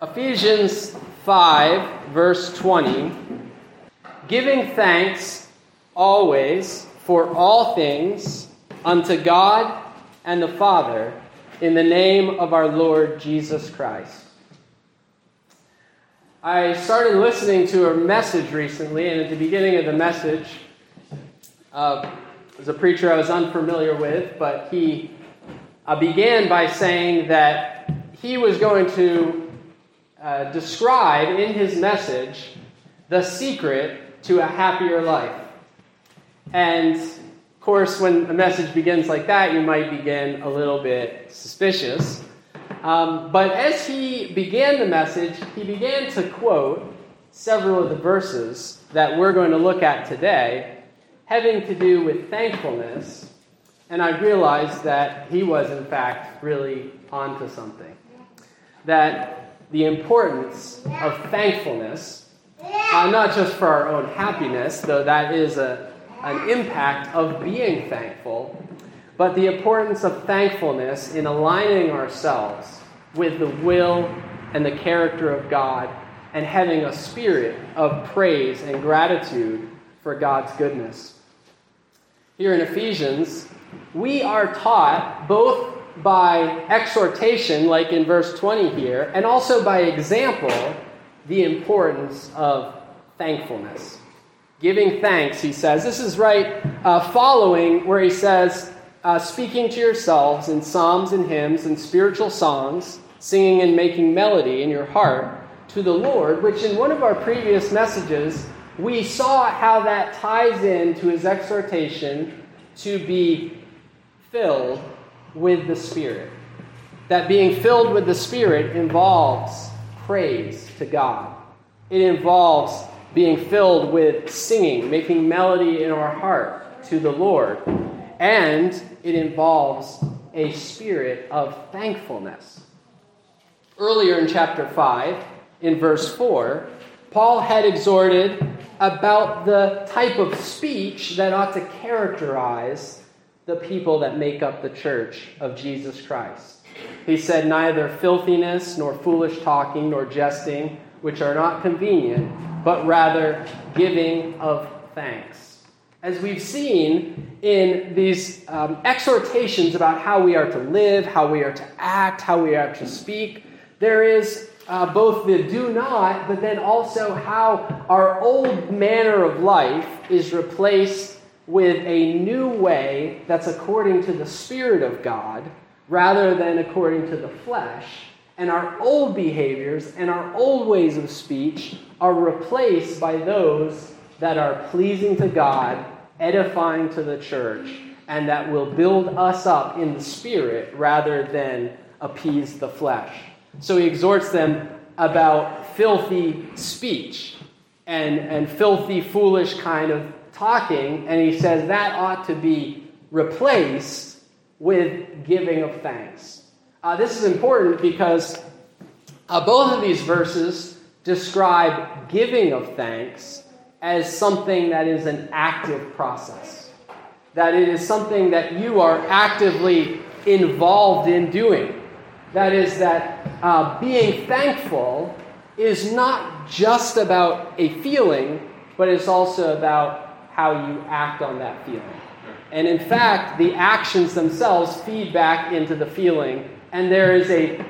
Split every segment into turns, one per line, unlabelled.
Ephesians 5, verse 20, giving thanks always for all things unto God and the Father in the name of our Lord Jesus Christ. I started listening to a message recently, and at the beginning of the message, was a preacher I was unfamiliar with, but he began by saying that he was going to describe in his message the secret to a happier life. And of course, when a message begins like that, you might begin a little bit suspicious. But as he began the message, he began to quote several of the verses that we're going to look at today, having to do with thankfulness. And I realized that he was, in fact, really onto something. That the importance of thankfulness, not just for our own happiness, though that is an impact of being thankful, but the importance of thankfulness in aligning ourselves with the will and the character of God and having a spirit of praise and gratitude for God's goodness. Here in Ephesians, we are taught both by exhortation, like in verse 20 here, and also by example, the importance of thankfulness. Giving thanks, he says. This is right following where he says, speaking to yourselves in psalms and hymns and spiritual songs, singing and making melody in your heart to the Lord, which in one of our previous messages, we saw how that ties into his exhortation to be filled with the Spirit. That being filled with the Spirit involves praise to God. It involves being filled with singing, making melody in our heart to the Lord. And it involves a spirit of thankfulness. Earlier in chapter 5, in verse 4, Paul had exhorted about the type of speech that ought to characterize the people that make up the church of Jesus Christ. He said, neither filthiness, nor foolish talking, nor jesting, which are not convenient, but rather giving of thanks. As we've seen in these exhortations about how we are to live, how we are to act, how we are to speak, there is both the do not, but then also how our old manner of life is replaced with a new way that's according to the Spirit of God rather than according to the flesh. And our old behaviors and our old ways of speech are replaced by those that are pleasing to God, edifying to the church, and that will build us up in the Spirit rather than appease the flesh. So he exhorts them about filthy speech and filthy, foolish kind of talking, and he says that ought to be replaced with giving of thanks. This is important because both of these verses describe giving of thanks as something that is an active process. That it is something that you are actively involved in doing. That is that being thankful is not just about a feeling, but it's also about how you act on that feeling. And in fact, the actions themselves feed back into the feeling, and there is a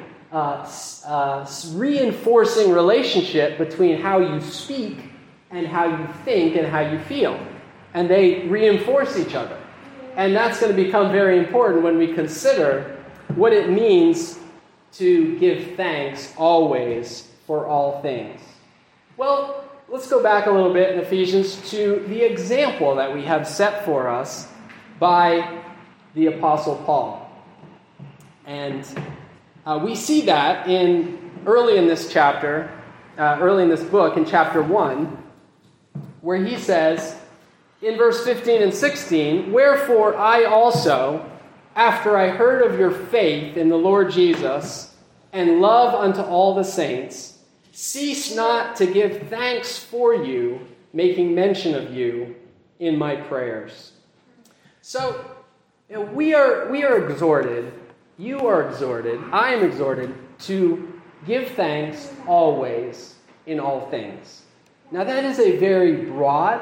reinforcing relationship between how you speak and how you think and how you feel. And they reinforce each other. And that's going to become very important when we consider what it means to give thanks always for all things. Well, let's go back a little bit in Ephesians to the example that we have set for us by the Apostle Paul. And we see that early in this chapter, early in this book, in chapter 1, where he says, in verse 15 and 16, wherefore I also, after I heard of your faith in the Lord Jesus and love unto all the saints, cease not to give thanks for you, making mention of you in my prayers. So, we are exhorted, you are exhorted, I am exhorted to give thanks always in all things. Now that is a very broad,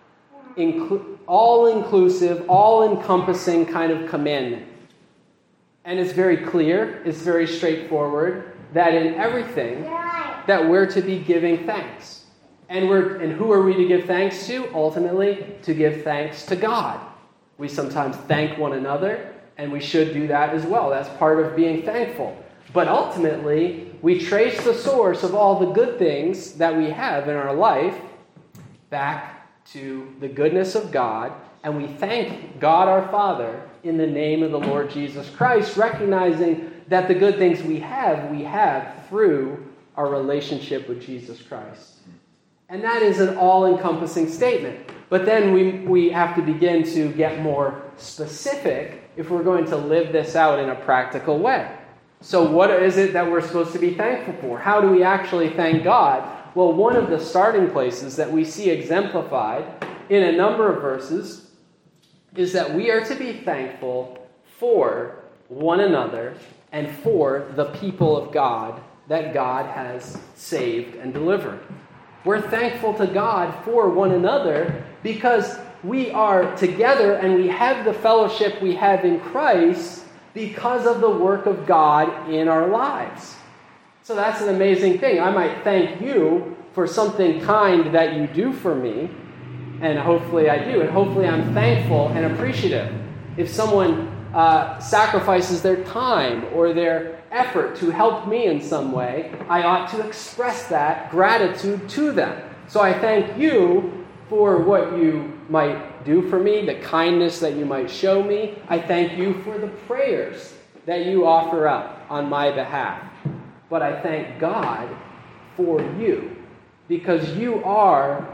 all-inclusive, all-encompassing kind of commandment. And it's very clear, it's very straightforward, that in everything that we're to be giving thanks. And who are we to give thanks to? Ultimately, to give thanks to God. We sometimes thank one another, and we should do that as well. That's part of being thankful. But ultimately, we trace the source of all the good things that we have in our life back to the goodness of God, and we thank God our Father in the name of the Lord Jesus Christ, recognizing that the good things we have through our relationship with Jesus Christ. And that is an all-encompassing statement. But then we have to begin to get more specific if we're going to live this out in a practical way. So what is it that we're supposed to be thankful for? How do we actually thank God? Well, one of the starting places that we see exemplified in a number of verses is that we are to be thankful for one another and for the people of God that God has saved and delivered. We're thankful to God for one another because we are together and we have the fellowship we have in Christ because of the work of God in our lives. So that's an amazing thing. I might thank you for something kind that you do for me, and hopefully I do, and hopefully I'm thankful and appreciative. If someone sacrifices their time or their effort to help me in some way, I ought to express that gratitude to them. So I thank you for what you might do for me, the kindness that you might show me. I thank you for the prayers that you offer up on my behalf. But I thank God for you because you are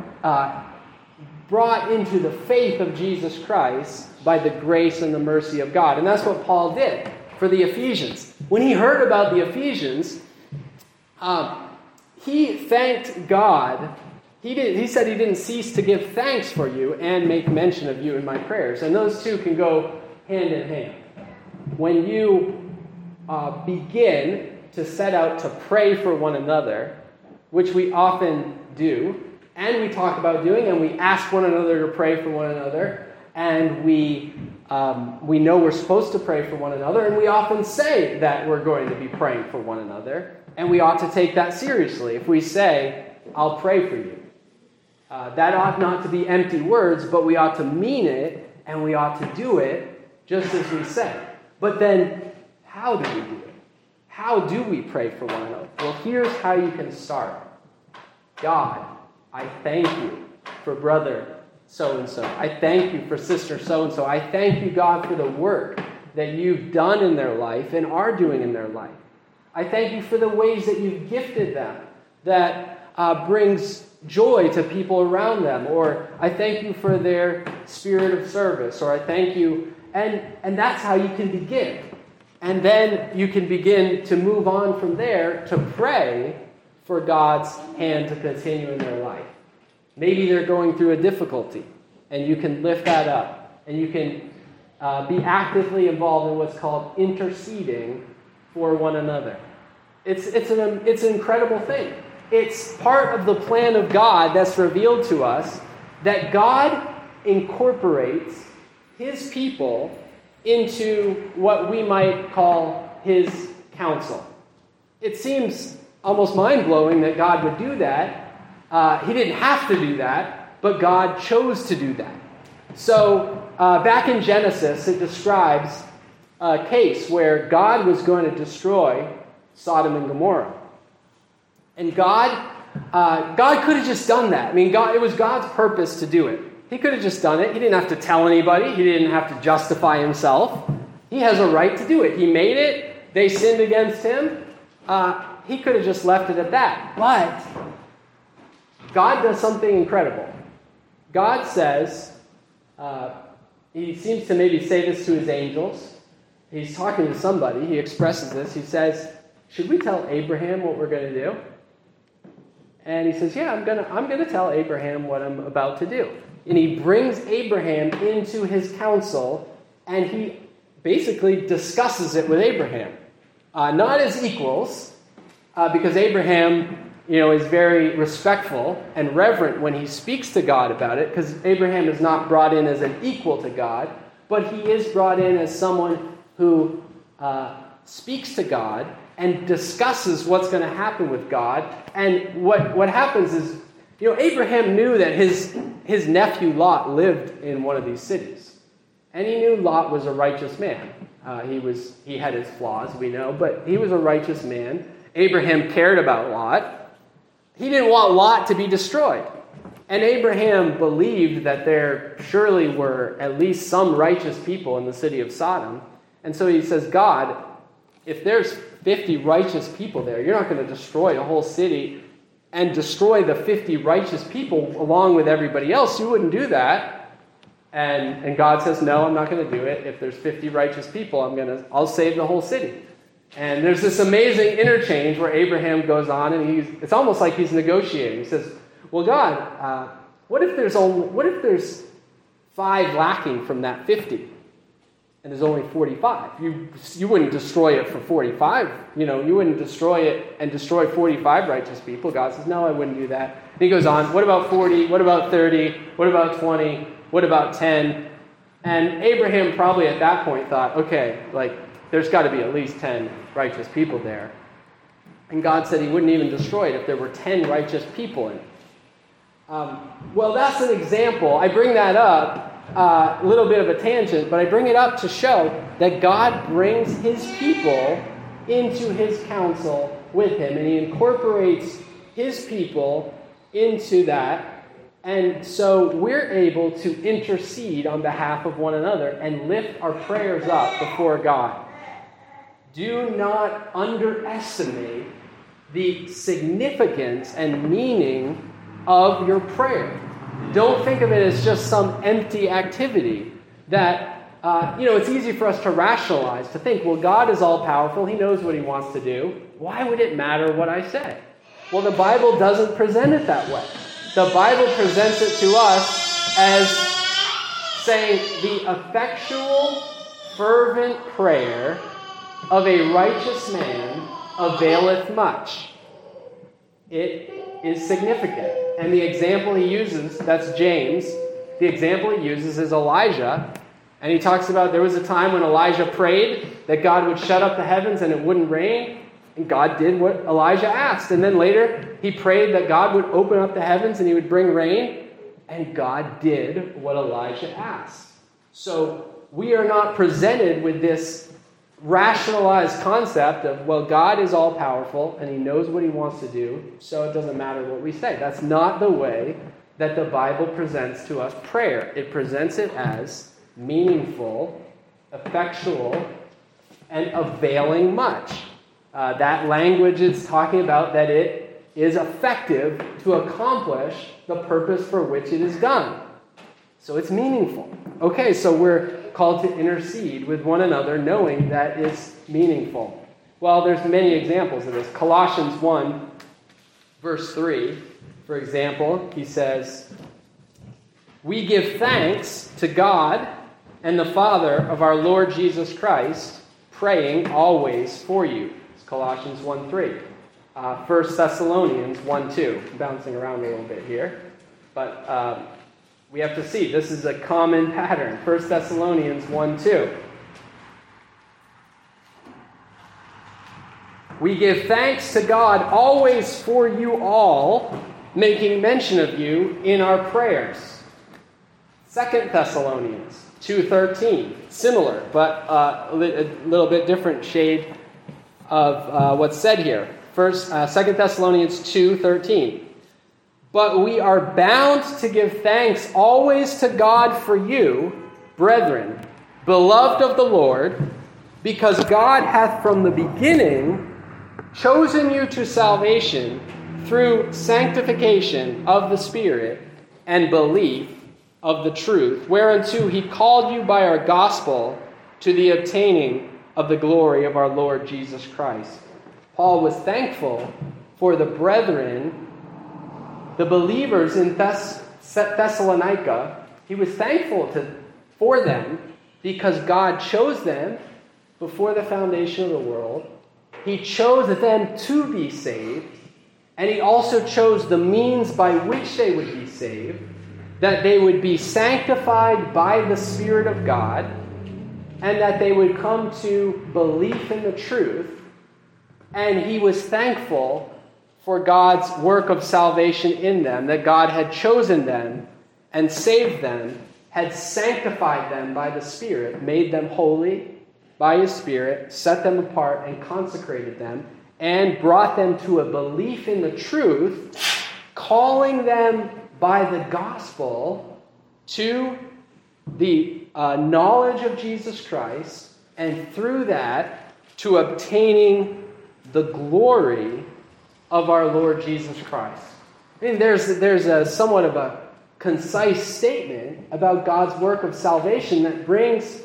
brought into the faith of Jesus Christ by the grace and the mercy of God. And that's what Paul did for the Ephesians. When he heard about the Ephesians, he thanked God. He said he didn't cease to give thanks for you and make mention of you in my prayers. And those two can go hand in hand. When you begin to set out to pray for one another, which we often do, and we talk about doing, and we ask one another to pray for one another, and we know we're supposed to pray for one another, and we often say that we're going to be praying for one another, and we ought to take that seriously. If we say, I'll pray for you, that ought not to be empty words, but we ought to mean it, and we ought to do it just as we say. But then, how do we do it? How do we pray for one another? Well, here's how you can start. God, I thank you for brother so-and-so. I thank you for sister so-and-so. I thank you, God, for the work that you've done in their life and are doing in their life. I thank you for the ways that you've gifted them that brings joy to people around them. Or I thank you for their spirit of service. Or I thank you. And that's how you can begin. And then you can begin to move on from there to pray for God's hand to continue in their life. Maybe they're going through a difficulty, and you can lift that up. And you can be actively involved in what's called interceding for one another. It's an incredible thing. It's part of the plan of God that's revealed to us that God incorporates his people into what we might call his counsel. It seems almost mind-blowing that God would do that. He didn't have to do that, but God chose to do that. So back in Genesis, it describes a case where God was going to destroy Sodom and Gomorrah. And God could have just done that. I mean, it was God's purpose to do it. He could have just done it. He didn't have to tell anybody. He didn't have to justify himself. He has a right to do it. He made it. They sinned against him. He could have just left it at that. But God does something incredible. God says, he seems to maybe say this to his angels. He's talking to somebody. He expresses this. He says, should we tell Abraham what we're going to do? And he says, yeah, I'm going to tell Abraham what I'm about to do. And he brings Abraham into his council, and he basically discusses it with Abraham. Not as equals, because Abraham, is very respectful and reverent when he speaks to God about it, because Abraham is not brought in as an equal to God, but he is brought in as someone who speaks to God and discusses what's going to happen with God. And what happens is, Abraham knew that his nephew Lot lived in one of these cities. And he knew Lot was a righteous man. He had his flaws, we know, but he was a righteous man. Abraham cared about Lot. He didn't want Lot to be destroyed. And Abraham believed that there surely were at least some righteous people in the city of Sodom. And so he says, God, if there's 50 righteous people there, you're not going to destroy a whole city and destroy the 50 righteous people along with everybody else. You wouldn't do that. And God says, no, I'm not going to do it. If there's 50 righteous people, I'll save the whole city. And there's this amazing interchange where Abraham goes on, and it's almost like he's negotiating. He says, well, God, what if there's 5 lacking from that 50? And there's only 45. You wouldn't destroy it for 45. You wouldn't destroy it and destroy 45 righteous people. God says, no, I wouldn't do that. And he goes on, what about 40? What about 30? What about 20? What about 10? And Abraham probably at that point thought, okay, there's got to be at least 10 righteous people there. And God said he wouldn't even destroy it if there were 10 righteous people in it. Well, that's an example. I bring that up. A little bit of a tangent, but I bring it up to show that God brings his people into his counsel with him, and he incorporates his people into that, and so we're able to intercede on behalf of one another and lift our prayers up before God. Do not underestimate the significance and meaning of your prayer. Don't think of it as just some empty activity that, it's easy for us to rationalize, to think, well, God is all-powerful. He knows what he wants to do. Why would it matter what I say? Well, the Bible doesn't present it that way. The Bible presents it to us as saying the effectual, fervent prayer of a righteous man availeth much. It is significant. And the example he uses, that's James, the example he uses is Elijah. And he talks about there was a time when Elijah prayed that God would shut up the heavens and it wouldn't rain. And God did what Elijah asked. And then later he prayed that God would open up the heavens and he would bring rain. And God did what Elijah asked. So we are not presented with this rationalized concept of, well, God is all-powerful and he knows what he wants to do, so it doesn't matter what we say. That's not the way that the Bible presents to us prayer. It presents it as meaningful, effectual, and availing much. That language is talking about that it is effective to accomplish the purpose for which it is done. So it's meaningful. Okay, so we're called to intercede with one another, knowing that it's meaningful. Well, there's many examples of this. Colossians 1, verse 3, for example, he says, we give thanks to God and the Father of our Lord Jesus Christ, praying always for you. It's Colossians 1:3. 1 Thessalonians 1:2. I'm bouncing around a little bit here. But we have to see, this is a common pattern. 1 Thessalonians 1:2. We give thanks to God always for you all, making mention of you in our prayers. 2 Thessalonians 2:13. Similar, but a little bit different shade of what's said here. 2 Thessalonians 2:13. But we are bound to give thanks always to God for you, brethren, beloved of the Lord, because God hath from the beginning chosen you to salvation through sanctification of the Spirit and belief of the truth, whereunto he called you by our gospel to the obtaining of the glory of our Lord Jesus Christ. Paul was thankful for the brethren, the believers in Thessalonica. He was thankful for them because God chose them before the foundation of the world He chose them to be saved, and he also chose the means by which they would be saved, that they would be sanctified by the Spirit of God, and that they would come to belief in the truth. And he was thankful for God's work of salvation in them, that God had chosen them and saved them, had sanctified them by the Spirit, made them holy by his Spirit, set them apart and consecrated them, and brought them to a belief in the truth, calling them by the gospel to the knowledge of Jesus Christ, and through that to obtaining the glory of our Lord Jesus Christ. I mean, there's a somewhat of a concise statement about God's work of salvation that brings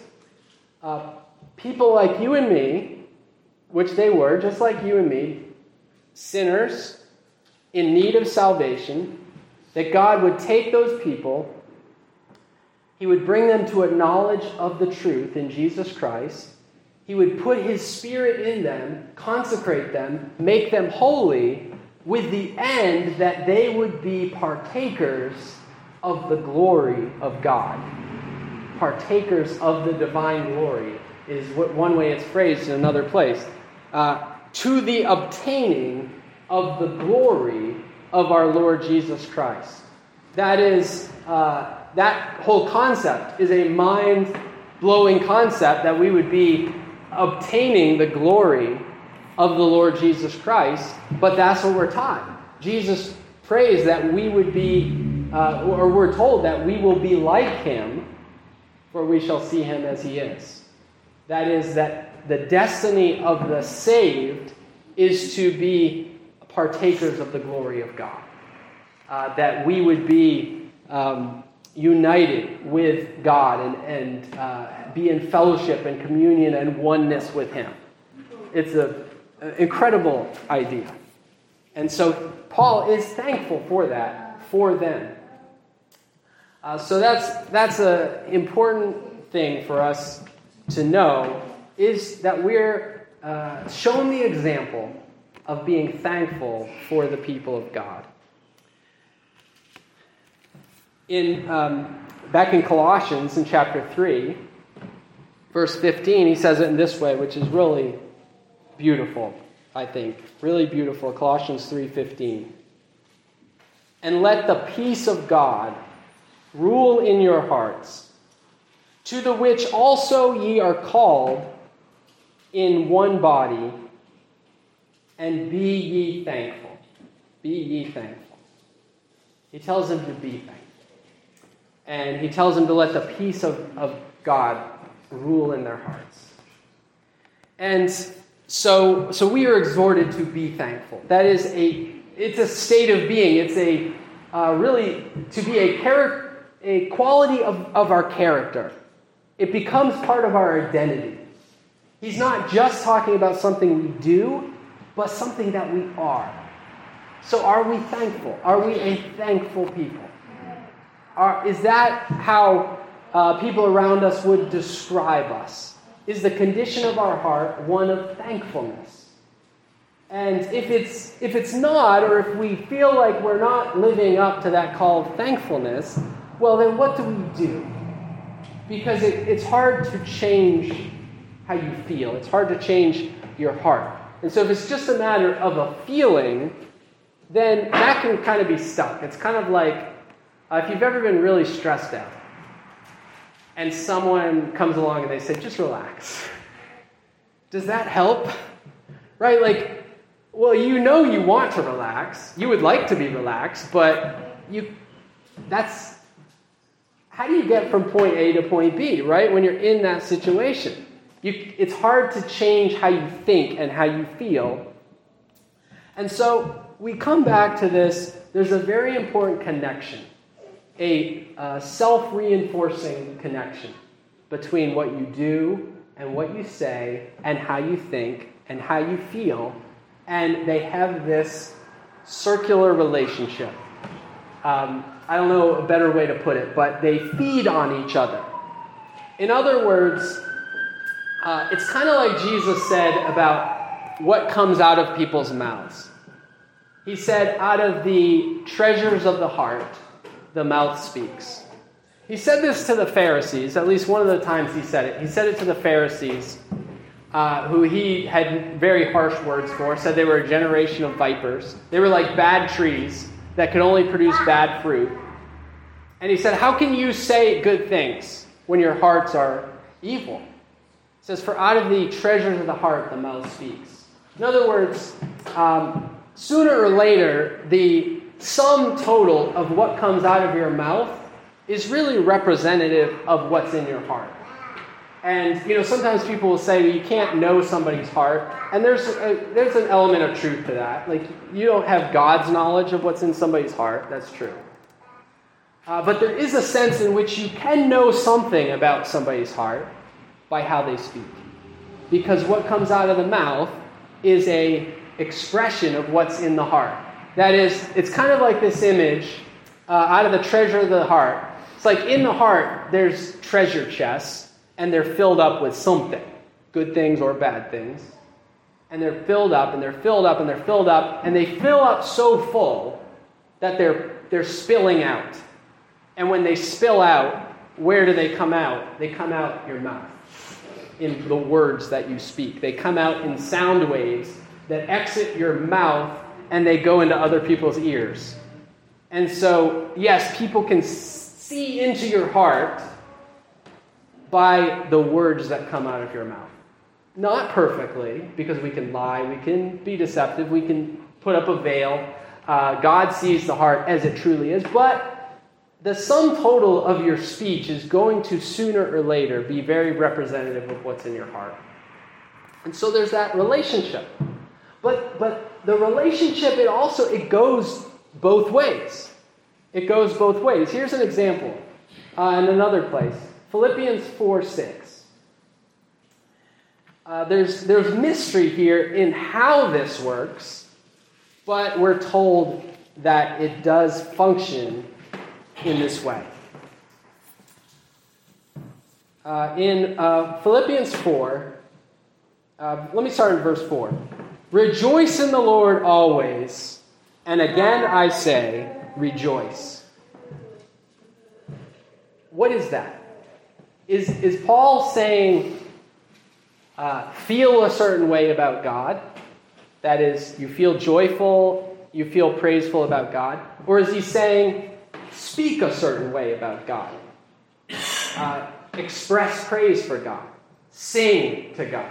people like you and me, which they were, just like you and me, sinners in need of salvation, that God would take those people, he would bring them to a knowledge of the truth in Jesus Christ, he would put his Spirit in them, consecrate them, make them holy, with the end that they would be partakers of the glory of God. Partakers of the divine glory is one way it's phrased in another place. To the obtaining of the glory of our Lord Jesus Christ. That is, that whole concept is a mind-blowing concept, that we would be obtaining the glory of the Lord Jesus Christ, but that's what we're taught. Jesus prays that we would be, or we're told that we will be like him, for we shall see him as he is. That is, that the destiny of the saved is to be partakers of the glory of God. That we would be united with God and be in fellowship and communion and oneness with him. It's an incredible idea. And so Paul is thankful for that, for them. So that's an important thing for us to know, is that we're shown the example of being thankful for the people of God. Back in Colossians in chapter 3, verse 15, he says it in this way, which is really beautiful, I think. Really beautiful. Colossians 3:15. And let the peace of God rule in your hearts, to the which also ye are called in one body, and be ye thankful. Be ye thankful. He tells them to be thankful. And he tells them to let the peace of God rule in their hearts. And so we are exhorted to be thankful. That is it's a state of being. It's really to be a quality of our character. It becomes part of our identity. He's not just talking about something we do, but something that we are. So are we thankful? Are we a thankful people? Is that how people around us would describe us? Is the condition of our heart one of thankfulness? And if it's not, or if we feel like we're not living up to that call of thankfulness, well, then what do we do? Because it's hard to change how you feel. It's hard to change your heart. And so if it's just a matter of a feeling, then that can kind of be stuck. It's kind of like if you've ever been really stressed out and someone comes along and they say, just relax. Does that help? Right? Like, well, you know you want to relax. You would like to be relaxed, but that's how do you get from point A to point B, right? When you're in that situation. It's hard to change how you think and how you feel. And so we come back to this. There's a very important connection, a self-reinforcing connection between what you do and what you say and how you think and how you feel. And they have this circular relationship. I don't know a better way to put it, but they feed on each other. In other words, it's kind of like Jesus said about what comes out of people's mouths. He said, out of the treasures of the heart, the mouth speaks. He said this to the Pharisees, at least one of the times he said it. He said it to the Pharisees, who he had very harsh words for, said they were a generation of vipers. They were like bad trees that could only produce bad fruit. And he said, how can you say good things when your hearts are evil? He says, for out of the treasures of the heart, the mouth speaks. In other words, sooner or later, the sum total of what comes out of your mouth is really representative of what's in your heart. And, sometimes people will say, well, you can't know somebody's heart. And there's an element of truth to that. Like, you don't have God's knowledge of what's in somebody's heart. That's true. But there is a sense in which you can know something about somebody's heart by how they speak. Because what comes out of the mouth is an expression of what's in the heart. That is, it's kind of like this image out of the treasure of the heart. It's like in the heart, there's treasure chests, and they're filled up with something, good things or bad things. And they're filled up, and they're filled up, and they're filled up, and they fill up so full that they're spilling out. And when they spill out, where do they come out? They come out your mouth, in the words that you speak. They come out in sound waves that exit your mouth, and they go into other people's ears. And so, yes, people can see into your heart by the words that come out of your mouth. Not perfectly, because we can lie, we can be deceptive, we can put up a veil. God sees the heart as it truly is, but the sum total of your speech is going to sooner or later be very representative of what's in your heart. And so there's that relationship. But the relationship, it goes both ways. It goes both ways. Here's an example in another place. Philippians 4:6. There's mystery here in how this works, but we're told that it does function in this way. In Philippians 4, let me start in verse 4. Rejoice in the Lord always, and again I say, rejoice. What is that? Is Paul saying, feel a certain way about God? That is, you feel joyful, you feel praiseful about God? Or is he saying, speak a certain way about God? Express praise for God. Sing to God.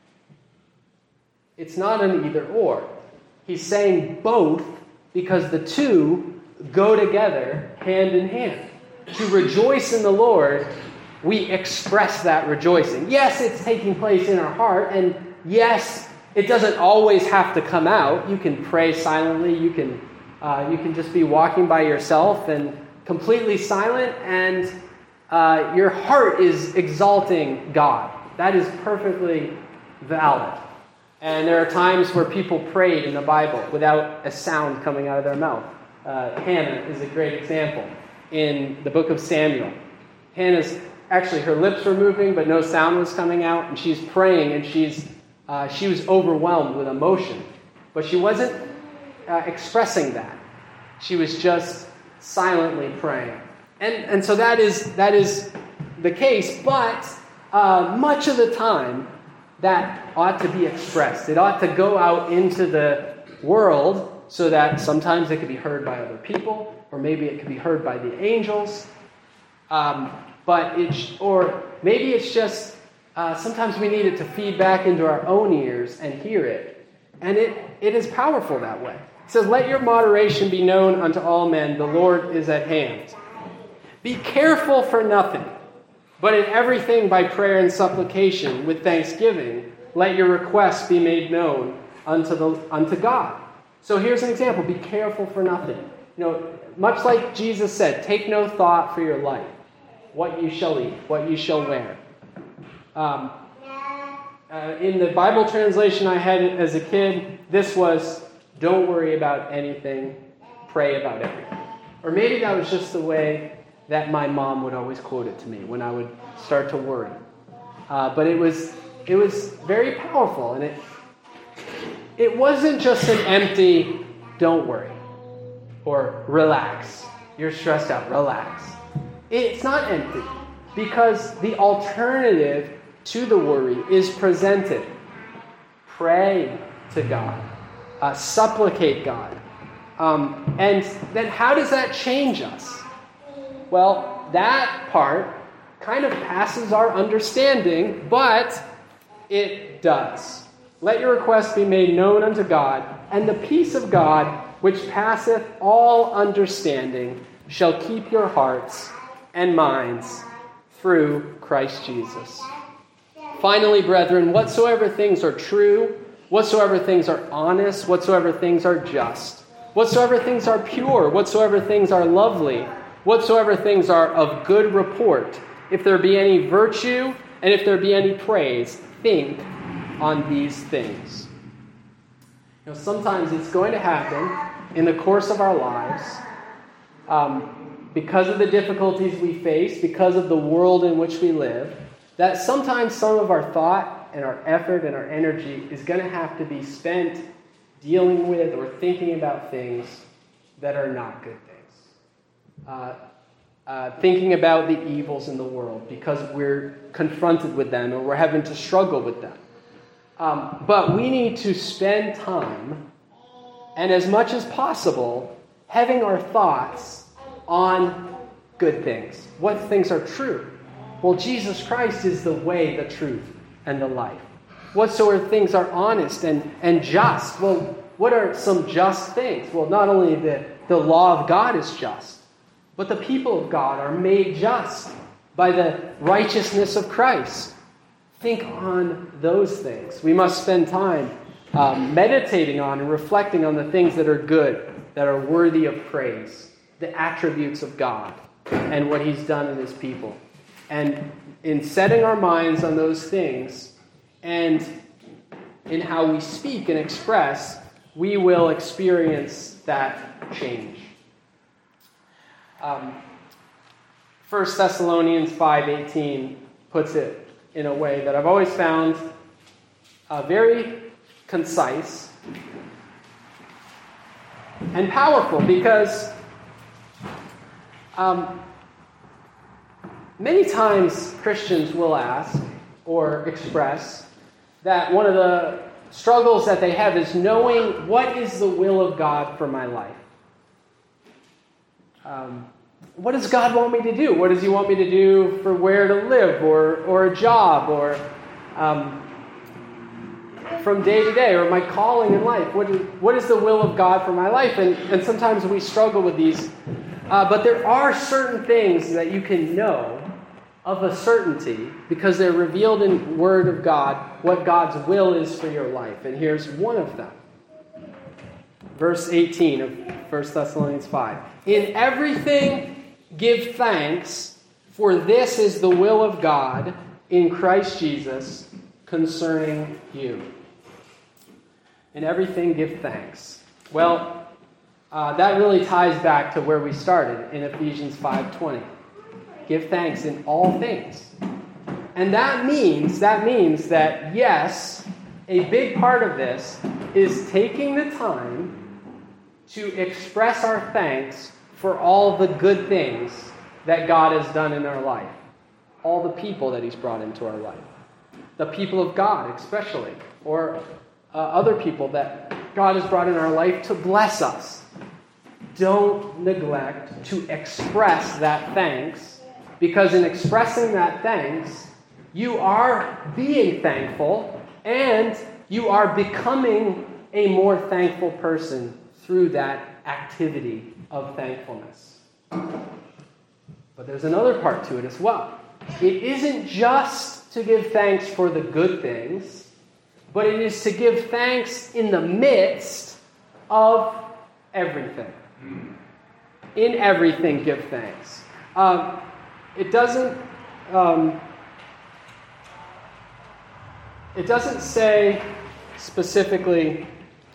It's not an either or. He's saying both because the two go together hand in hand. To rejoice in the Lord, we express that rejoicing. Yes, it's taking place in our heart, and yes, it doesn't always have to come out. You can pray silently. You can just be walking by yourself and completely silent, and your heart is exalting God. That is perfectly valid. And there are times where people prayed in the Bible without a sound coming out of their mouth. Hannah is a great example in the book of Samuel. Hannah's actually, her lips were moving, but no sound was coming out, and she's praying, and she was overwhelmed with emotion. But she wasn't expressing that. She was just silently praying. And so that is the case, but much of the time, that ought to be expressed. It ought to go out into the world so that sometimes it could be heard by other people, or maybe it could be heard by the angels. Or maybe it's just sometimes we need it to feed back into our own ears and hear it. And it is powerful that way. It says, let your moderation be known unto all men. The Lord is at hand. Be careful for nothing, but in everything by prayer and supplication with thanksgiving, let your requests be made known unto God. So here's an example. Be careful for nothing. Much like Jesus said, take no thought for your life, what you shall eat, what you shall wear. In the Bible translation I had as a kid, this was, don't worry about anything, pray about everything. Or maybe that was just the way that my mom would always quote it to me when I would start to worry. But it was very powerful, and it wasn't just an empty, don't worry, or relax. You're stressed out, relax. It's not empty, because the alternative to the worry is presented. Pray to God. Supplicate God. And then how does that change us? Well, that part kind of passes our understanding, but it does. Let your requests be made known unto God, and the peace of God, which passeth all understanding, shall keep your hearts and minds through Christ Jesus. Finally, brethren, whatsoever things are true, whatsoever things are honest, whatsoever things are just, whatsoever things are pure, whatsoever things are lovely, whatsoever things are of good report, if there be any virtue, and if there be any praise, think on these things. Sometimes it's going to happen in the course of our lives, because of the difficulties we face, because of the world in which we live, that sometimes some of our thought and our effort and our energy is going to have to be spent dealing with or thinking about things that are not good things. Thinking about the evils in the world because we're confronted with them or we're having to struggle with them. But we need to spend time, and as much as possible, having our thoughts on good things. What things are true? Well, Jesus Christ is the way, the truth, and the life. Whatsoever things are honest and just. Well, what are some just things? Well, not only the law of God is just, but the people of God are made just by the righteousness of Christ. Think on those things. We must spend time meditating on and reflecting on the things that are good, that are worthy of praise, the attributes of God and what He's done in His people. And in setting our minds on those things and in how we speak and express, we will experience that change. 1 Thessalonians 5:18 puts it in a way that I've always found very concise and powerful, because many times Christians will ask or express that one of the struggles that they have is knowing what is the will of God for my life. What does God want me to do? What does He want me to do for where to live or a job or from day to day, or my calling in life? What is the will of God for my life? And sometimes we struggle with these. But there are certain things that you can know of a certainty because they're revealed in the Word of God, what God's will is for your life. And here's one of them. Verse 18 of 1 Thessalonians 5. In everything give thanks, for this is the will of God in Christ Jesus concerning you. In everything give thanks. Well, that really ties back to where we started in Ephesians 5:20. Give thanks in all things. And that means that, yes, a big part of this is taking the time to express our thanks for all the good things that God has done in our life. All the people that He's brought into our life. The people of God especially, or other people that God has brought in our life to bless us. Don't neglect to express that thanks, because in expressing that thanks, you are being thankful and you are becoming a more thankful person through that activity of thankfulness. But there's another part to it as well. It isn't just to give thanks for the good things, but it is to give thanks in the midst of everything. In everything, give thanks. It doesn't say specifically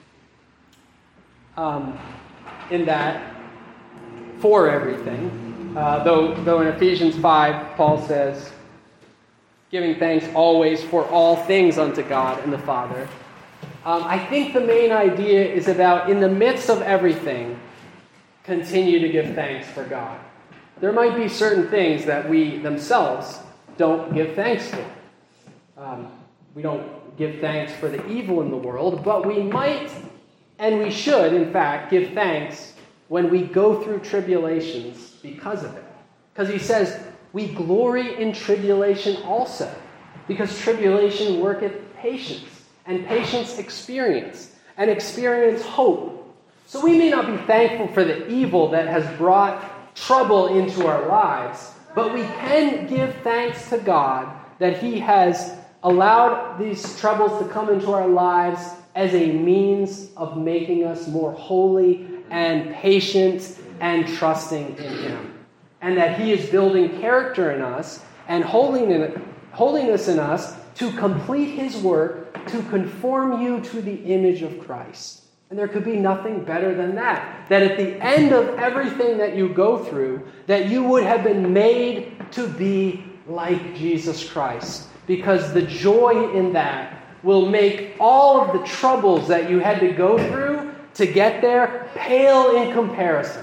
in that for everything. Though in Ephesians 5, Paul says, giving thanks always for all things unto God and the Father. I think the main idea is about, in the midst of everything, continue to give thanks for God. There might be certain things that we themselves don't give thanks for. We don't give thanks for the evil in the world, but we might, and we should, in fact, give thanks when we go through tribulations because of it. Because he says, we glory in tribulation also, because tribulation worketh patience, and patience experience, and experience hope. So we may not be thankful for the evil that has brought trouble into our lives, but we can give thanks to God that he has allowed these troubles to come into our lives as a means of making us more holy and patient and trusting in him. And that he is building character in us and holiness in us to complete his work, to conform you to the image of Christ. And there could be nothing better than that. That at the end of everything that you go through, that you would have been made to be like Jesus Christ. Because the joy in that will make all of the troubles that you had to go through to get there pale in comparison.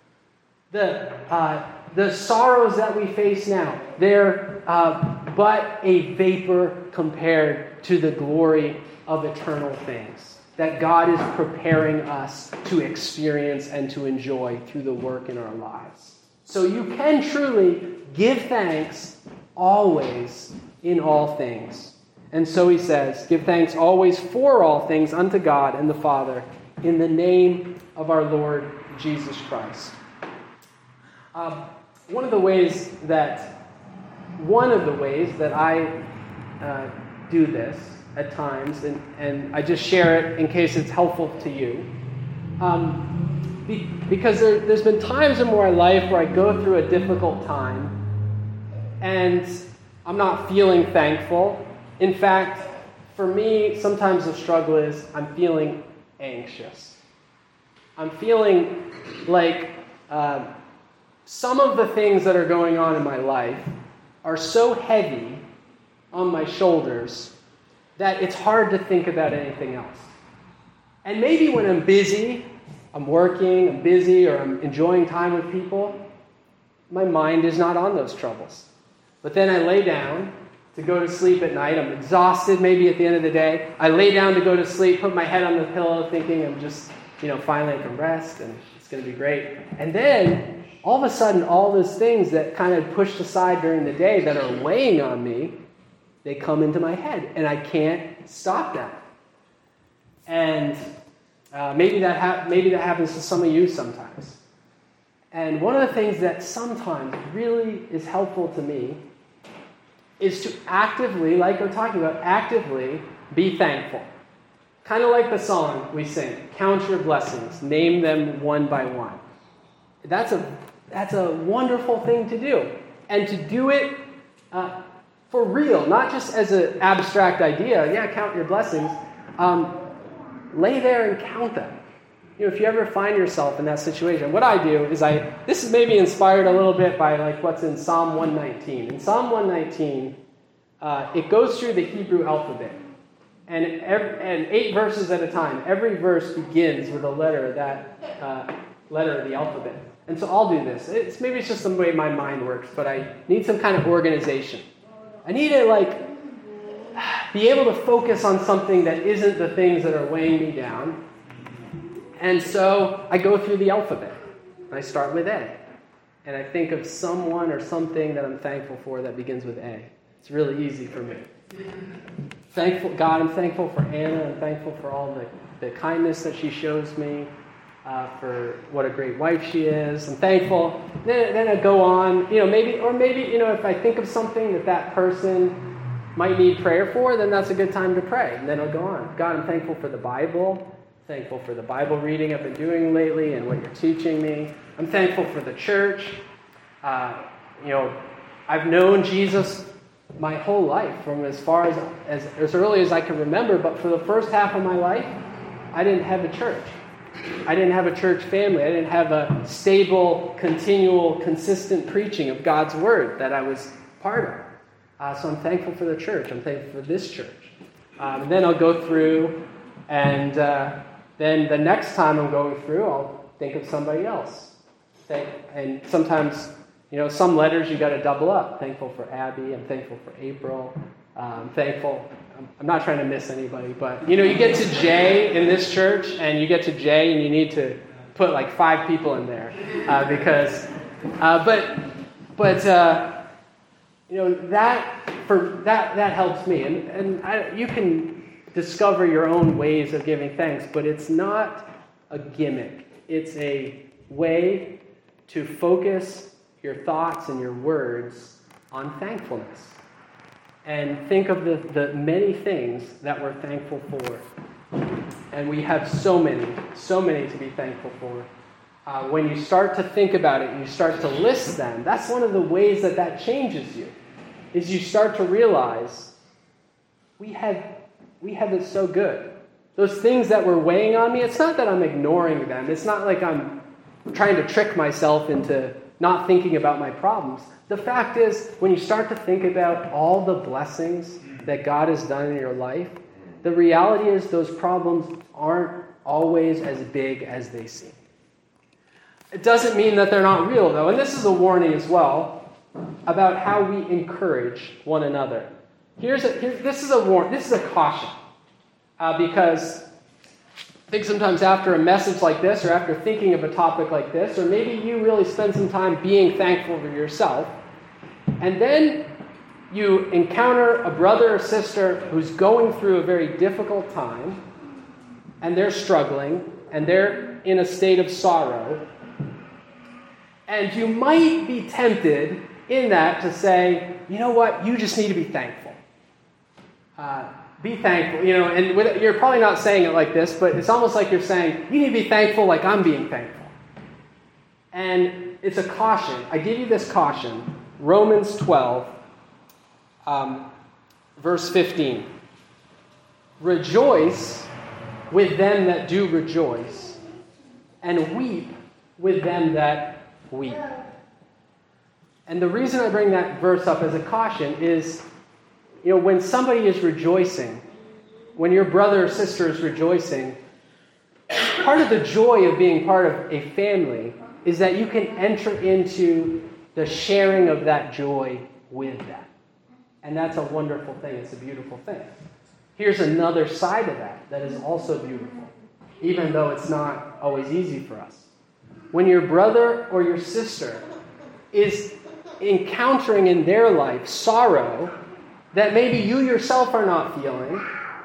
The sorrows that we face now, they're but a vapor compared to the glory of eternal things that God is preparing us to experience and to enjoy through the work in our lives. So you can truly give thanks always in all things. And so he says, give thanks always for all things unto God and the Father in the name of our Lord Jesus Christ. One of the ways that I do this at times, and I just share it in case it's helpful to you, because there's been times in my life where I go through a difficult time, and I'm not feeling thankful. In fact, for me, sometimes the struggle is I'm feeling anxious. I'm feeling like some of the things that are going on in my life are so heavy on my shoulders that it's hard to think about anything else. And maybe when I'm busy, I'm working, I'm busy, or I'm enjoying time with people, my mind is not on those troubles. But then I lay down to go to sleep at night. I'm exhausted maybe at the end of the day. I lay down to go to sleep, put my head on the pillow thinking I'm just, finally I can rest and it's going to be great. And then all of a sudden, all those things that kind of pushed aside during the day that are weighing on me, they come into my head, and I can't stop them. And maybe that happens to some of you sometimes. And one of the things that sometimes really is helpful to me is to actively, like we're talking about, actively be thankful. Kind of like the song we sing, count your blessings, name them one by one. That's a wonderful thing to do. And to do it for real, not just as an abstract idea. Yeah, count your blessings. Lay there and count them. If you ever find yourself in that situation, what I do is this is maybe inspired a little bit by what's in Psalm 119. In Psalm 119, it goes through the Hebrew alphabet. And 8 verses at a time. Every verse begins with a letter of the alphabet. And so I'll do this. Maybe it's just the way my mind works, but I need some kind of organization. I need to be able to focus on something that isn't the things that are weighing me down. And so I go through the alphabet. I start with A. And I think of someone or something that I'm thankful for that begins with A. It's really easy for me. God, I'm thankful for Anna. I'm thankful for all the kindness that she shows me. For what a great wife she is. I'm thankful. Then I go on, maybe if I think of something that person might need prayer for, then that's a good time to pray. And then I'll go on. God, I'm thankful for the Bible. Thankful for the Bible reading I've been doing lately and what you're teaching me. I'm thankful for the church. I've known Jesus my whole life, from as far as early as I can remember. But for the first half of my life, I didn't have a church. I didn't have a church family. I didn't have a stable, continual, consistent preaching of God's word that I was part of. So I'm thankful for the church. I'm thankful for this church. And then I'll go through And then the next time I'm going through, I'll think of somebody else. And sometimes, some letters you got to double up. Thankful for Abby. I'm thankful for April. I'm thankful. I'm not trying to miss anybody, but you get to J in this church, and you get to J, and you need to put like 5 people in there because. That helps me, and you can discover your own ways of giving thanks, but it's not a gimmick. It's a way to focus your thoughts and your words on thankfulness. And think of the many things that we're thankful for. And we have so many to be thankful for. When you start to think about it and you start to list them, that's one of the ways that changes you, is you start to realize we have it so good. Those things that were weighing on me, it's not that I'm ignoring them. It's not like I'm trying to trick myself into not thinking about my problems. The fact is, when you start to think about all the blessings that God has done in your life, the reality is those problems aren't always as big as they seem. It doesn't mean that they're not real, though. And this is a warning as well about how we encourage one another. This is a caution. Because I think sometimes after a message like this, or after thinking of a topic like this, or maybe you really spend some time being thankful for yourself, and then you encounter a brother or sister who's going through a very difficult time, and they're struggling, and they're in a state of sorrow, and you might be tempted in that to say, you know what, you just need to be thankful. Be thankful, and you're probably not saying it like this, but it's almost like you're saying, you need to be thankful like I'm being thankful. And it's a caution. I give you this caution. Romans 12, verse 15. Rejoice with them that do rejoice, and weep with them that weep. And the reason I bring that verse up as a caution is, when somebody is rejoicing, when your brother or sister is rejoicing, part of the joy of being part of a family is that you can enter into the sharing of that joy with them. And that's a wonderful thing. It's a beautiful thing. Here's another side of that is also beautiful, even though it's not always easy for us. When your brother or your sister is encountering in their life sorrow that maybe you yourself are not feeling,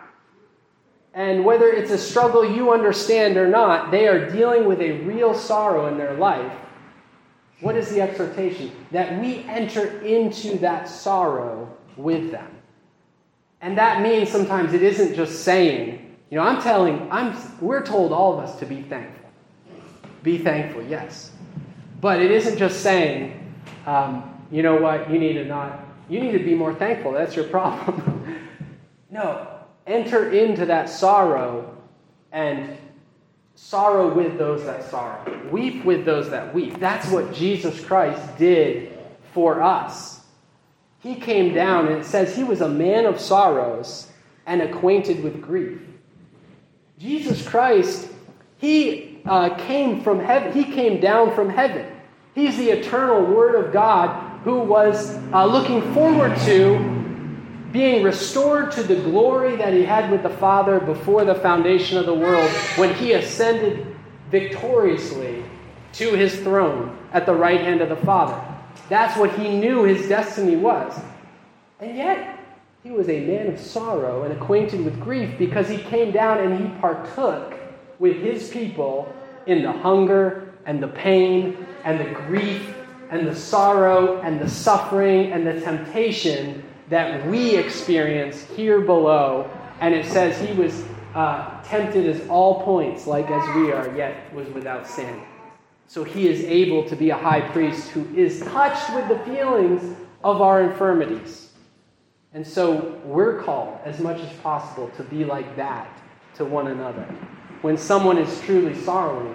and whether it's a struggle you understand or not, they are dealing with a real sorrow in their life. What is the exhortation? That we enter into that sorrow with them. And that means sometimes it isn't just saying, we're told all of us to be thankful. Be thankful, yes. But it isn't just saying, you know what, you need to be more thankful. That's your problem. No. Enter into that sorrow and sorrow with those that sorrow. Weep with those that weep. That's what Jesus Christ did for us. He came down, and it says he was a man of sorrows and acquainted with grief. Jesus Christ, he came from heaven. He came down from heaven. He's the eternal Word of God who was looking forward to being restored to the glory that he had with the Father before the foundation of the world, when he ascended victoriously to his throne at the right hand of the Father. That's what he knew his destiny was. And yet, he was a man of sorrow and acquainted with grief, because he came down and he partook with his people in the hunger and the pain and the grief and the sorrow and the suffering and the temptation that we experience here below. And it says he was tempted as all points, like as we are, yet was without sin. So he is able to be a high priest who is touched with the feelings of our infirmities. And so we're called as much as possible to be like that to one another. When someone is truly sorrowing,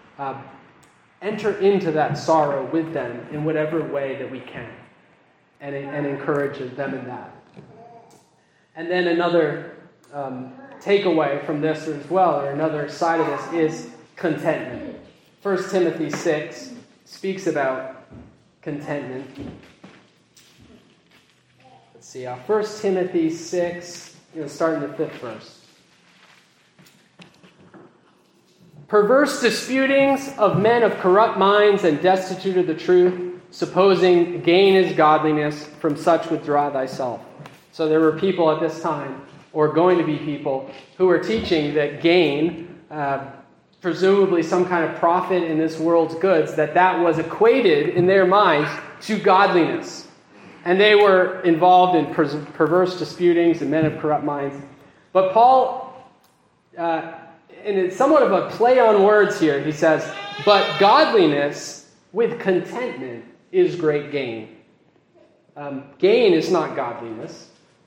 enter into that sorrow with them in whatever way that we can. And encourage them in that. And then another takeaway from this as well, or another side of this, is contentment. 1 Timothy 6 speaks about contentment. Let's see, 1 Timothy 6, start in the 5th verse. Perverse disputings of men of corrupt minds and destitute of the truth, supposing gain is godliness, from such withdraw thyself. So there were people at this time, or going to be people, who were teaching that gain, presumably some kind of profit in this world's goods, that was equated in their minds to godliness. And they were involved in perverse disputings and men of corrupt minds. But Paul, and it's somewhat of a play on words here, he says, but godliness with contentment is great gain. Gain is not godliness,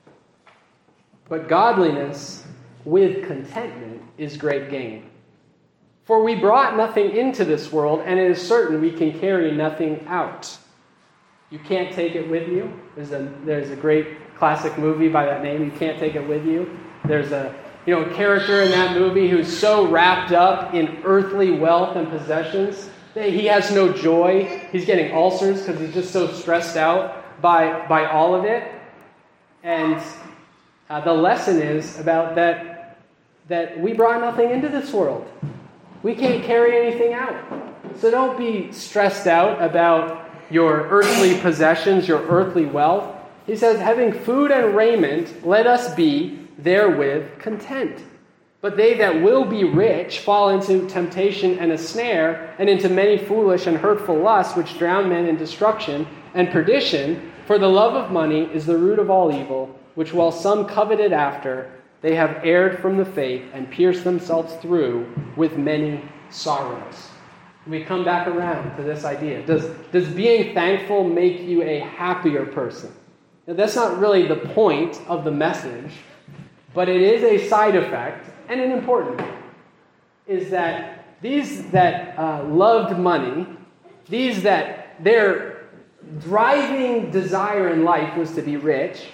but godliness with contentment is great gain. For we brought nothing into this world, and it is certain we can carry nothing out. You can't take it with you. There's a great classic movie by that name, You Can't Take It With You. There's a character in that movie who's so wrapped up in earthly wealth and possessions that he has no joy. He's getting ulcers because he's just so stressed out by all of it. And the lesson is about that we brought nothing into this world. We can't carry anything out. So don't be stressed out about your earthly possessions, your earthly wealth. He says, having food and raiment, let us be therewith content. But they that will be rich fall into temptation and a snare, and into many foolish and hurtful lusts, which drown men in destruction and perdition. For the love of money is the root of all evil, which while some coveted after, they have erred from the faith and pierced themselves through with many sorrows. We come back around to this idea. Does being thankful make you a happier person? Now, that's not really the point of the message, but it is a side effect, and an important one, is that these that loved money, these that their driving desire in life was to be rich,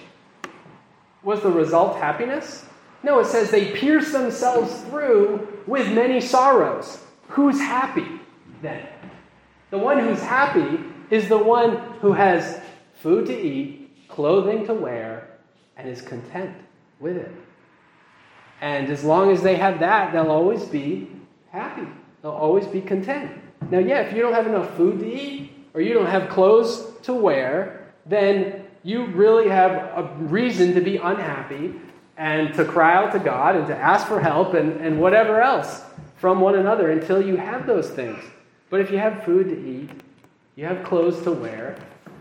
was the result happiness? No, it says they pierced themselves through with many sorrows. Who's happy then? The one who's happy is the one who has food to eat, clothing to wear, and is content with it. And as long as they have that, they'll always be happy. They'll always be content. Now, if you don't have enough food to eat, or you don't have clothes to wear, then you really have a reason to be unhappy and to cry out to God and to ask for help and whatever else from one another until you have those things. But if you have food to eat, you have clothes to wear,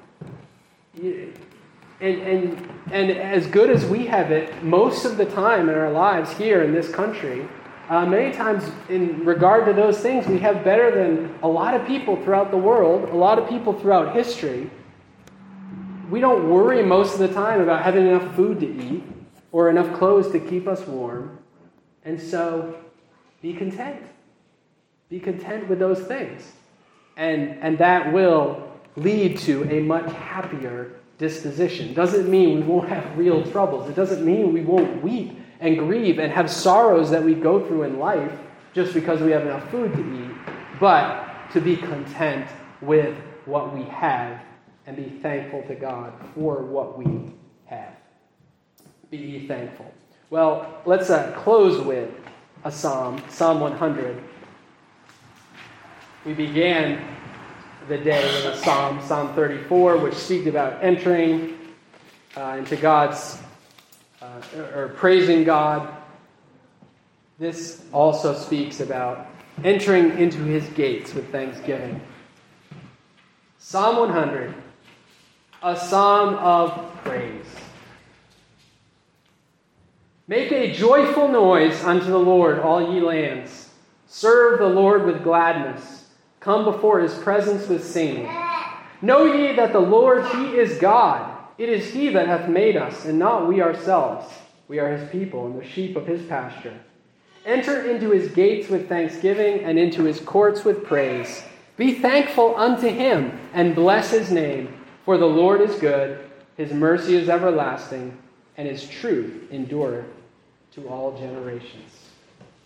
and as good as we have it most of the time in our lives here in this country, many times in regard to those things, we have better than a lot of people throughout the world, a lot of people throughout history. We don't worry most of the time about having enough food to eat or enough clothes to keep us warm. And so, be content. Be content with those things. And that will lead to a much happier disposition. Doesn't mean we won't have real troubles. It doesn't mean we won't weep and grieve and have sorrows that we go through in life just because we have enough food to eat, but to be content with what we have and be thankful to God for what we have. Be thankful. Well, let's close with a psalm, Psalm 100. We began the day with a psalm, Psalm 34, which speaks about entering into God's, or praising God. This also speaks about entering into his gates with thanksgiving. Psalm 100, a psalm of praise. Make a joyful noise unto the Lord, all ye lands. Serve the Lord with gladness. Come before his presence with singing. Know ye that the Lord, he is God. It is he that hath made us, and not we ourselves. We are his people, and the sheep of his pasture. Enter into his gates with thanksgiving, and into his courts with praise. Be thankful unto him, and bless his name. For the Lord is good, his mercy is everlasting, and his truth endureth to all generations.